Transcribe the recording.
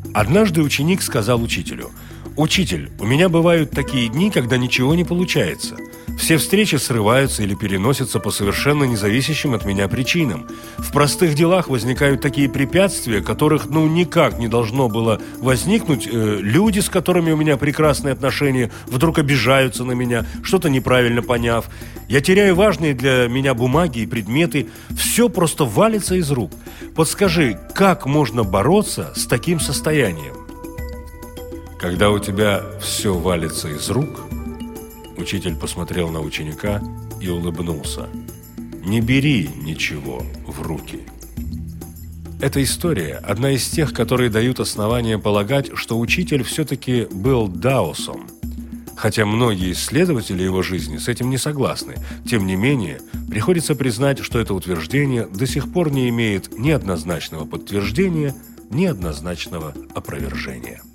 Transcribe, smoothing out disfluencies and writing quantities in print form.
Однажды ученик сказал учителю: «Учитель, у меня бывают такие дни, когда ничего не получается. Все встречи срываются или переносятся по совершенно независящим от меня причинам. В простых делах возникают такие препятствия, которых никак не должно было возникнуть. Люди, с которыми у меня прекрасные отношения, вдруг обижаются на меня, что-то неправильно поняв. Я теряю важные для меня бумаги и предметы. Все просто валится из рук. Подскажи, как можно бороться с таким состоянием?» «Когда у тебя все валится из рук», учитель посмотрел на ученика и улыбнулся, «не бери ничего в руки». Эта история – одна из тех, которые дают основания полагать, что учитель все-таки был даосом. Хотя многие исследователи его жизни с этим не согласны, тем не менее, приходится признать, что это утверждение до сих пор не имеет ни однозначного подтверждения, ни однозначного опровержения.